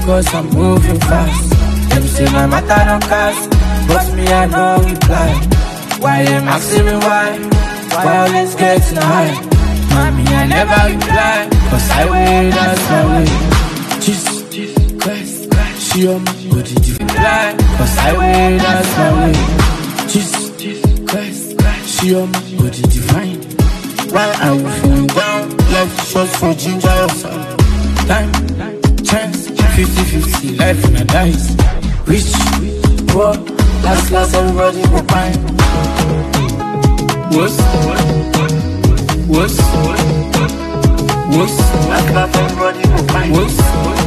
cause I'm moving fast. Them say my matter don't cast, but me I no reply. Why them asking me why? Why always getting high? Mommy I never reply, cause I wait, that's my way. Jesus Christ, she on my body divine, cause I wait, that's my way. Jesus Christ, she on my body divine. Why are you feeling down? Life shots for ginger or some time, chance, 50-50, life in a dice. Rich, poor, last everybody go fine. What's last everybody go fine. What's